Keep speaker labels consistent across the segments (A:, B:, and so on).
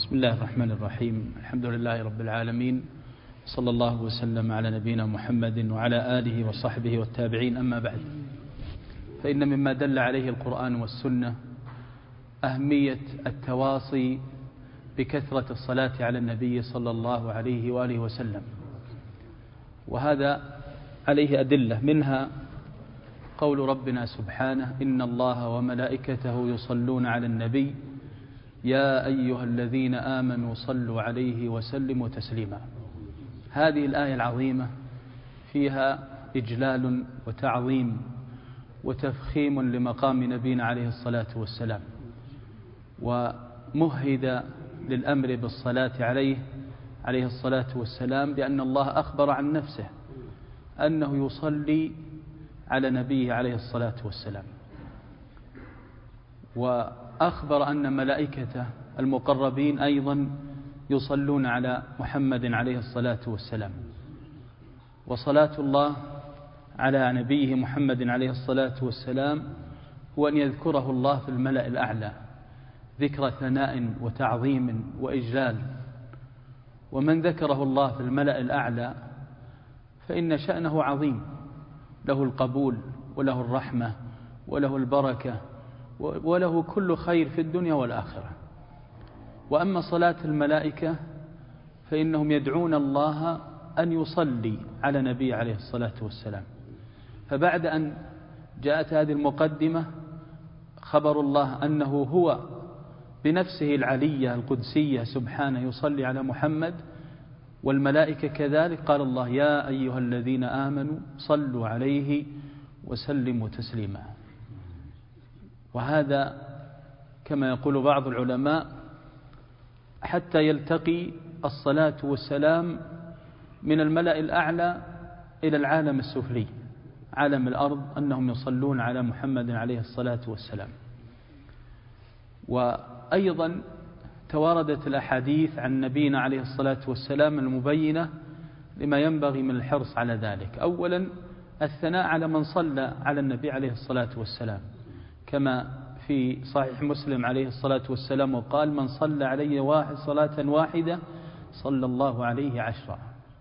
A: بسم الله الرحمن الرحيم. الحمد لله رب العالمين، صلى الله وسلم على نبينا محمد وعلى آله وصحبه والتابعين. أما بعد، فإن مما دل عليه القرآن والسنة أهمية التواصي بكثرة الصلاة على النبي صلى الله عليه وآله وسلم، وهذا عليه أدلة، منها قول ربنا سبحانه: إن الله وملائكته يصلون على النبي يا أيها الذين آمنوا صلوا عليه وسلموا تسليما. هذه الآية العظيمة فيها إجلال وتعظيم وتفخيم لمقام نبينا عليه الصلاة والسلام، ومهد للأمر بالصلاة عليه الصلاة والسلام، بأن الله أخبر عن نفسه أنه يصلي على نبيه عليه الصلاة والسلام، وأخبر أن ملائكته المقربين أيضا يصلون على محمد عليه الصلاة والسلام. وصلاة الله على نبيه محمد عليه الصلاة والسلام هو أن يذكره الله في الملأ الأعلى ذكر ثناء وتعظيم وإجلال، ومن ذكره الله في الملأ الأعلى فإن شأنه عظيم، له القبول وله الرحمة وله البركة وله كل خير في الدنيا والآخرة. وأما صلاة الملائكة فإنهم يدعون الله أن يصلي على نبي عليه الصلاة والسلام. فبعد أن جاءت هذه المقدمة خبر الله أنه هو بنفسه العلية القدسية سبحانه يصلي على محمد، والملائكة كذلك. قال الله: يا أيها الذين آمنوا صلوا عليه وسلموا تسليما. وهذا كما يقول بعض العلماء حتى يلتقي الصلاة والسلام من الملأ الأعلى إلى العالم السفلي، عالم الأرض، أنهم يصلون على محمد عليه الصلاة والسلام. وأيضا تواردت الأحاديث عن نبينا عليه الصلاة والسلام المبينة لما ينبغي من الحرص على ذلك. أولا الثناء على من صلى على النبي عليه الصلاة والسلام، كما في صحيح مسلم عليه الصلاة والسلام وقال: من صلى علي صلاة واحدة صلى الله عليه 10.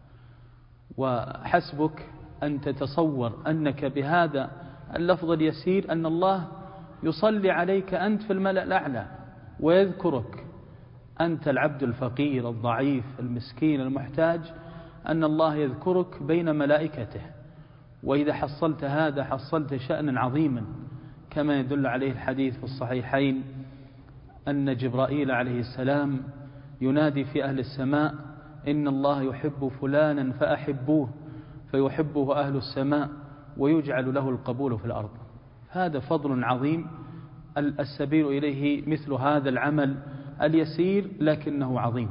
A: وحسبك أن تتصور أنك بهذا اللفظ اليسير أن الله يصلي عليك أنت في الملأ الأعلى ويذكرك أنت العبد الفقير الضعيف المسكين المحتاج، أن الله يذكرك بين ملائكته. وإذا حصلت هذا حصلت شأنا عظيما، كما يدل عليه الحديث في الصحيحين أن جبرائيل عليه السلام ينادي في أهل السماء: إن الله يحب فلانا فأحبوه، فيحبه أهل السماء ويجعل له القبول في الأرض. هذا فضل عظيم، السبيل إليه مثل هذا العمل اليسير لكنه عظيم.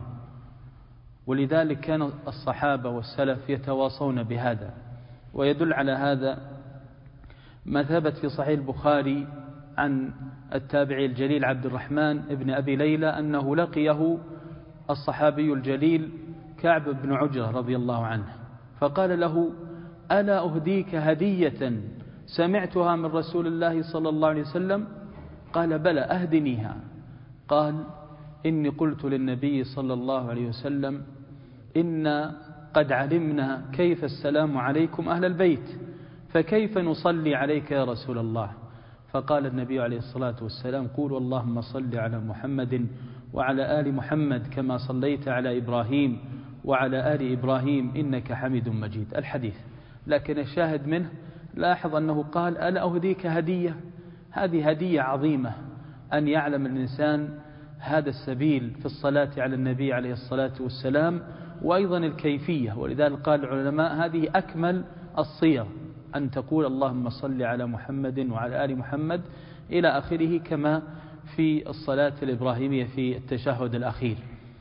A: ولذلك كان الصحابة والسلف يتواصون بهذا. ويدل على هذا ما ثبت في صحيح البخاري عن التابعي الجليل عبد الرحمن ابن أبي ليلى أنه لقيه الصحابي الجليل كعب بن عجرة رضي الله عنه، فقال له: ألا أهديك هدية سمعتها من رسول الله صلى الله عليه وسلم؟ قال: بلى، أهدنيها. قال: إني قلت للنبي صلى الله عليه وسلم: إنا قد علمنا كيف السلام عليكم أهل البيت، فكيف نصلي عليك يا رسول الله؟ فقال النبي عليه الصلاة والسلام: قولوا اللهم صل على محمد وعلى آل محمد كما صليت على إبراهيم وعلى آل إبراهيم إنك حميد مجيد. الحديث. لكن الشاهد منه لاحظ أنه قال: ألا أهديك هدية. هذه هدية عظيمة أن يعلم الإنسان هذا السبيل في الصلاة على النبي عليه الصلاة والسلام، وأيضا الكيفية. ولذلك قال العلماء: هذه أكمل الصيغ، أن تقول اللهم صل على محمد وعلى آل محمد إلى آخره، كما في الصلاة الإبراهيمية في التشهد الأخير.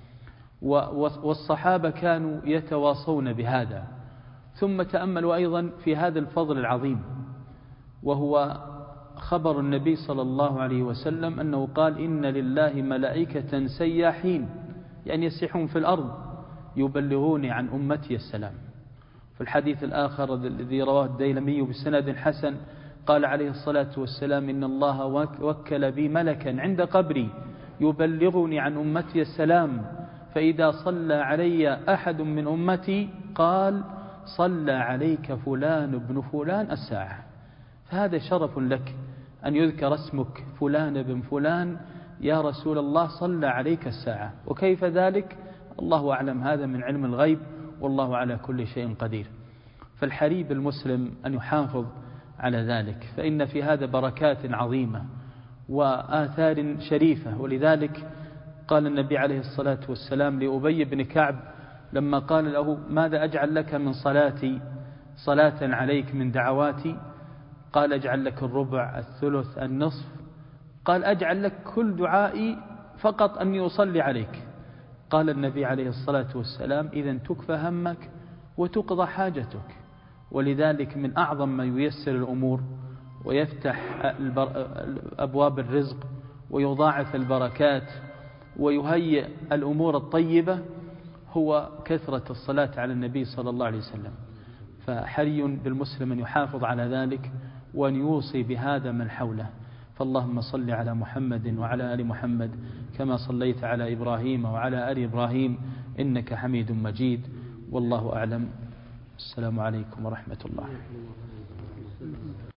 A: والصحابة كانوا يتواصون بهذا. ثم تأملوا أيضا في هذا الفضل العظيم، وهو خبر النبي صلى الله عليه وسلم أنه قال: إن لله ملائكة سياحين، يعني يسيحون في الأرض يبلغون عن أمتي السلام. في الحديث الآخر الذي رواه الديلمي بسند حسن قال عليه الصلاة والسلام: إن الله وكل بي ملكا عند قبري يبلغني عن أمتي السلام، فإذا صلى علي أحد من أمتي قال صلى عليك فلان ابن فلان الساعة. فهذا شرف لك أن يذكر اسمك فلان بن فلان يا رسول الله صلى عليك الساعة. وكيف ذلك؟ الله أعلم، هذا من علم الغيب، والله على كل شيء قدير. فالحري بالمسلم أن يحافظ على ذلك، فإن في هذا بركات عظيمة وآثار شريفة. ولذلك قال النبي عليه الصلاة والسلام لأبي بن كعب لما قال له ماذا أجعل لك من صلاتي صلاة عليك من دعواتي؟ قال أجعل لك الربع، الثلث، النصف. قال أجعل لك كل دعائي فقط أن يصلي عليك. قال النبي عليه الصلاة والسلام إذن تكفى همك وتقضى حاجتك. ولذلك من أعظم ما ييسر الأمور ويفتح أبواب الرزق ويضاعف البركات ويهيئ الأمور الطيبة هو كثرة الصلاة على النبي صلى الله عليه وسلم. فحري بالمسلم أن يحافظ على ذلك وأن يوصي بهذا من حوله. فاللهم صل على محمد وعلى آل محمد كما صليت على إبراهيم وعلى آل إبراهيم إنك حميد مجيد. والله أعلم. السلام عليكم ورحمة الله.